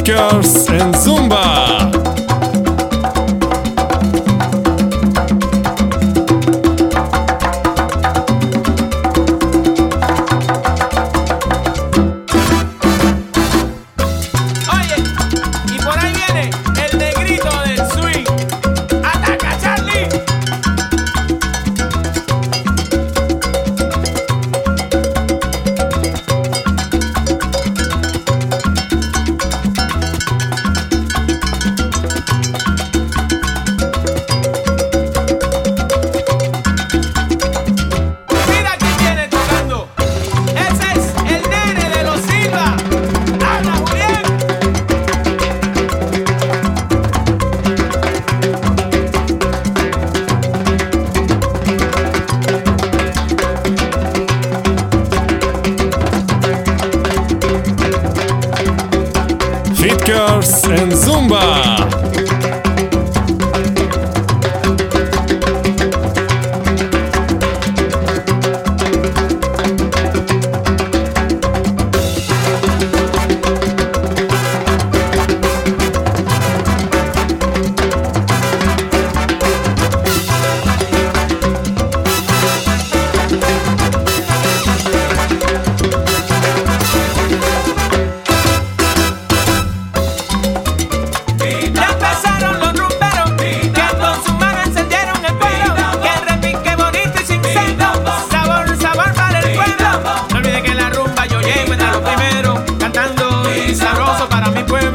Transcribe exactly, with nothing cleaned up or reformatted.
Girls en Zumba. Oye, y por ahí viene el negrito del swing. ¡Ataca, Charlie! Mira quién viene tocando. Ese es el nene de los Silva. ¡Habla, Julián! Fit Girls en Zumba. Ya empezaron los rumberos que con su mano encendieron el fuego. Que repique bonito y sincero. Sabor, sabor para el pueblo. No olvide que en la rumba yo llego entre los primeros, cantando y sabroso para mi pueblo.